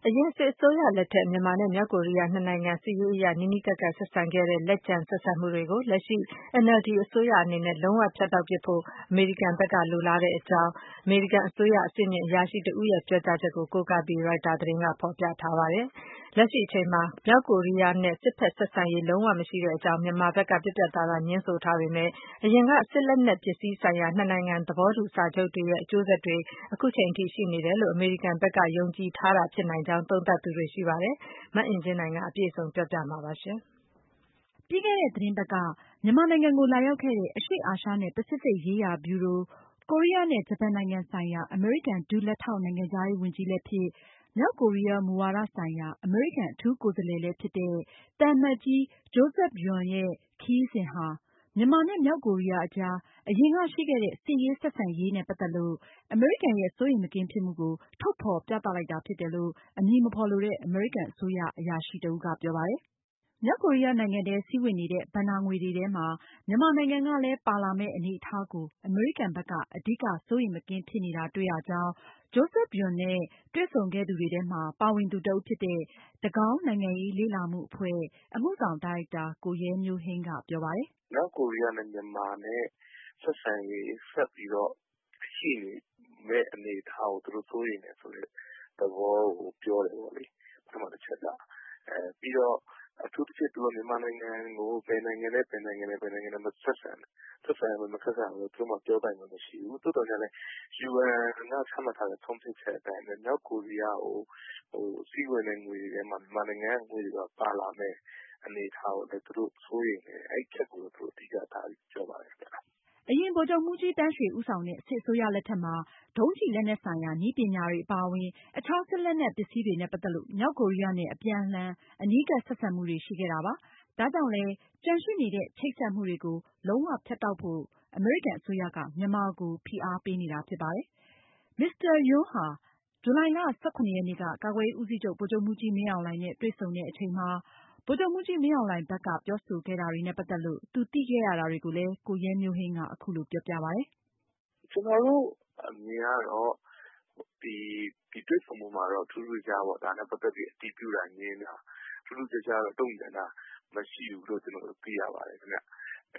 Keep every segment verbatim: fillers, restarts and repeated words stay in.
အရင်စစ်အစိုးရလက်ထက်မြန်မာနဲ့မြောက်ကိုရီးယားနှစ်နိုင်ငံစစ်ရေးအရနီးနီးကပ်ကပ်ဆက်ဆံခဲ့တဲ့လက်ကျန်ဆက်ဆံမှုတွေကိုလက်ရှိ N L D အစိုးရအနေနဲ့လုံးဝဖြတ်တောက်ပစ်ဖို့အမေရိကန်ဘက်ကလိုလားကြောင်းအမေရိကန်အစိုးရအဆင့်မြင့်အရာရှိတဦးရဲ့ပြောကြားချက်ကိုကိုးကားပြီး ရိုက်တာသတင်းကဖော်ပြထားပါတယ်။ လက်ရှိအချိန်မှာမြောက်ကိုရီးယားနဲ့စစ်ဘက်ဆက်ဆံရေးလုံးဝမရှိကြောင်းမြန်မာဘက်ကပြတ်ပြတ်သားသားငြင်းဆိုထားပေမဲ့အရင်ကစစ်လက်နက်ပစ္စည်းဆိုင်ရာနှစ်နိုင်ငံသဘောတူစာချုပ်တွေရဲ့အကျိုးဆက်တွေအခုချိန်ထိရှိနေတယ်လို့အမေရိကန်ဘက်ကယုံကြည်ထားတာဖြစ်နိုင်ကြောင်းသုံးသပ်သူတွေရှိပါတယ်။ မအင်ကြင်းနိုင်ကအပြည့်အစုံပြောပြမှာပါ။ပြီးခဲ့တဲ့သတင်းပတ်ကမြန်မာနိုင်ငံကိုလာရောက်ခဲ့တဲ့ အရှေ့အာရှနဲ့ ပစိဖိတ်ရေးရာဗျူရို ကိုရီးယားနဲ့ ဂျပန်နိုင်ငံဆိုင်ရာ အမေရိကန်ဒုလက်ထောက်နိုင်ငံခြားရေးဝန်ကြီးလည်းဖြစ် မြောက်ကိုရီးယားမူဝါဒဆိုင်ရာ အမေရိကန်အထူးကိုယ်စားလှယ်လည်းဖြစ်တဲ့ သံအမတ်ကြီး Joseph Yun ရဲ့ခရီးစဉ်ဟာ မြန်မာနဲ့မြောက်ကိုရီးယားအကြား အရင်ကရှိခဲ့တဲ့စစ်ရေးဆက်ဆံရေးနဲ့ပတ်သက်လို့ အမေရိကန်ရဲ့စိုးရိမ်မကင်းဖြစ်မှုကို ထုတ်ဖေါ်ပြသလိုက်တာဖြစ်တယ်လို့ အမည်မဖေါ်လိုတဲ့ အမေရိကန်အစိုးရအရာရှိတဦးကပြောပါတယ်။ မြောက်ကိုရီးယားနိုင်ငံထဲစီးဝင်နေတဲ့ ဘဏ္ဍာငွေတွေထဲမှာ မြန်မာနိုင်ငံကလည်းပါလာမယ့်အနေအထားကို အမေရိကန်ဘက်က အဓိကစိုးရိမ်မကင်းဖြစ်နေတာတွေ့ရကြောင်း Joseph Yun နဲ့တွေ့ဆုံခဲ့သူတွေထဲမှာ ပါဝင်သူတဦးဖြစ်တဲ့ တကောင်းနိုင်ငံရေးလေ့လာမှုအဖွဲ့ အမှုဆောင်ဒါရိုက်တာ ကိုရဲမျိုးဟိန်းကပြောပါတယ်။ “မြောက်ကိုရီးယားနဲ့မြန်မာနဲ့ဆက်ဆံရေးဆက်ပြီးတော့ရှိနေမယ့်အနေအထားကိုသူတို့စိုးရိမ်တယ်ဆိုတဲ့သဘောကိုပြောတယ်ပေါ့လေ။ ပထမတချက်က။ ပြီးတော့အထူးသဖြင့်သူကမြန်မာနိုင်ငံကိုဘယ်နိုင်ငံနဲ့ဘယ်နိုင်ငံနဲ့ဆက်ဆံတယ်။ ဆက်ဆံရမယ် မဆက်ဆံရဘူးသူတို့မှာပြောပိုင်ခွင့်မရှိဘူး။ သို့သော်လည်း ယူအန်ကချမှတ်ထားတဲ့ဆုံးဖြတ်ချက်အတိုင်းပဲ မြောက်ကိုရီးယားကိုစီးဝင်တဲ့ငွေတွေထဲမှာ မြန်မာနိုင်ငံကငွေတွေပါပါလာမယ့်အနေအထားကိုလည်းသူတို့စိုးရိမ်တယ်။ အဲဒီအချက်ကိုသူတို့အဓိကထားပြီးပြောပါတယ်ခင်ဗျ။ ” အရင်ဗိုလ်ချုပ်မှူးကြီးသန်းရွှေဦးဆောင်တဲ့စစ်အစိုးရလက်ထက်မှာ ဒုံးကျည်လက်နက်ဆိုင်ရာနည်းပညာတွေအပါအဝင် အခြားစစ်လက်နက်ပစ္စည်းတွေနဲ့ပတ်သက်လို့ မြောက်ကိုရီးယားနဲ့အပြန်အလှန်အနီးကပ်ဆက်ဆံမှုတွေရှိခဲ့တာပါ။ ဒါကြောင့်လည်း ကျန်ရှိနေတဲ့ချိတ်ဆက်မှုတွေကို လုံးဝဖြတ်တောက်ဖို့ အမေရိကန်အစိုးရက မြန်မာကို ဖိအားပေးနေတာဖြစ်ပါတယ်။ မစ္စတာ Yun ဟာ ဇူလိုင်လ ၁၇ ရက်နေ့က ကာကွယ်ရေးဦးစီးချုပ် ဗိုလ်ချုပ်မှူးကြီးမင်းအောင်လှိုင်နဲ့တွေ့ဆုံတဲ့အချိန်မှာ ဗိုလ်ချုပ်မှူးကြီးမင်းအောင်လှိုင်ဘက်ကပြောဆိုခဲ့တာတွေနဲ့ပတ်သက်လို့ သူသိခဲ့ရတာတွေကိုလည်း ကိုရဲမျိုးဟိန်းကအခုလိုပြောပြပါတယ်။ “ကျနော်တို့အမြင်ကတော့ ဒီတွေ့ဆုံမှုမှာတော့ ထူးထူးခြားခြားပေါ့ ဒါနဲ့ပတ်သက်ပြီးအတည်ပြုတာငြင်းတာ ထူးထူးခြားခြားတုံ့ပြန်တာမရှိဘူးလို့ကျနော်တို့သိရပါတယ်ခင်ဗျ။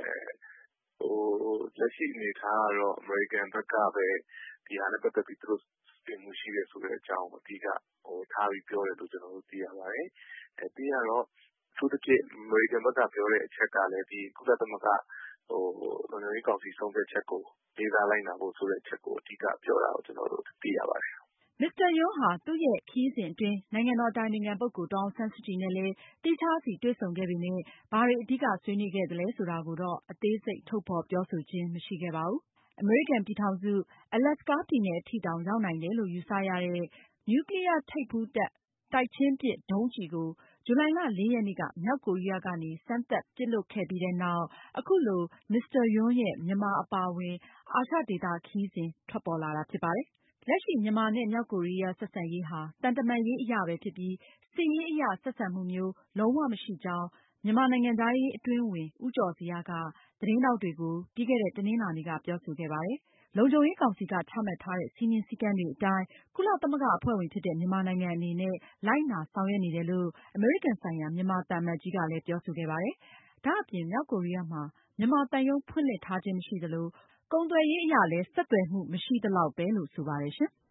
လက်ရှိအနေအထားကတော့ အမေရိကန်ဘက်ကပဲ ဒီဟာနဲ့ပတ်သက်ပြီးသူတို့စိုးရိမ်မှုရှိတယ်ဆိုတဲ့အကြောင်းအဓိကထားပြီးပြောတယ်လို့ကျနော်တို့သိရပါတယ်။ ပြီးတော့ အထူးသဖြင့်အမေရိကန်ဘက်ကပြောတဲ့အချက်ကလည်း ဒီကုလသမဂ္ဂလုံခြုံရေးကောင်စီဆုံးဖြတ်ချက်ကိုလေးစားလိုက်နာဖို့ဆိုတဲ့အချက်ကိုအဓိကပြောတာကိုကျနော်တို့သိရပါတယ်။ ” မစ္စတာ Yun ဟာ သူရဲ့ခရီးစဉ်အတွင်း နိုင်ငံတော်အတိုင်ပင်ခံပုဂ္ဂိုလ်ဒေါ်အောင်ဆန်းစုကြည်နဲ့လည်း သီးခြားစီတွေ့ဆုံခဲ့ပေမယ့် ဘာတွေအဓိကဆွေးနွေးခဲ့သလဲဆိုတာကိုတော့ အသေးစိတ်ထုတ်ဖေါ်ပြောဆိုခြင်းမရှိခဲ့ပါဘူး။ အမေရိကန်ပြည်ထောင်စု Alaska ပြည်နယ်အထိတောင်ရောက်နိုင်တယ်လို့ယူဆရတဲ့ နျူကလီးယားထိပ်ဖူးတပ် တိုက်ချင်းပစ်ဒုံးကျည်ကို ဇူလိုင်လ လေးရက်နေ့က မြောက်ကိုရီးယားကနေ စမ်းသပ်ပစ်လွှတ်ခဲ့ပြီးနောက် အခုလို မစ္စတာ Yun ရဲ့ မြန်မာအပါအဝင် အာရှဒေသခရီးစဉ်ထွက်ပေါ်လာတာဖြစ်ပါတယ်။ လက်ရှိမြန်မာနဲ့မြောက်ကိုရီးယားဆက်ဆံရေးဟာ သံတမန်ရေးအရပဲဖြစ်ပြီး စစ်ရေးအရဆက်ဆံမှုမျိုးလုံးဝမရှိကြောင်း မြန်မာနိုင်ငံခြားရေးအတွင်းဝန် ဦးကျော်ဇေယျက သတင်းထောက်တွေကို ပြီးခဲ့တဲ့ တနင်္လာနေ့ကပြောဆိုခဲ့ပါတယ်။ လုံခြုံရေးကောင်စီကချမှတ်ထားတဲ့ စည်းမျဉ်းစည်းကမ်းတွေအတိုင်း ကုလသမဂ္ဂအဖွဲ့ဝင်ဖြစ်တဲ့ မြန်မာနိုင်ငံအနေနဲ့ လိုက်နာဆောင်ရွက်နေတယ်လို့ အမေရိကန်ဆိုင်ရာ မြန်မာသံအမတ်ကြီးကလည်းပြောဆိုခဲ့ပါတယ်။ ဒါအပြင် မြောက်ကိုရီးယားမှာ မြန်မာသံရုံးဖွင့်လှစ်ထားခြင်းမရှိသလို ကုန်သွယ်ရေးအရလည်း ဆက်သွယ်မှုမရှိသလောက်ပဲလို့ဆိုပါတယ်ရှင်။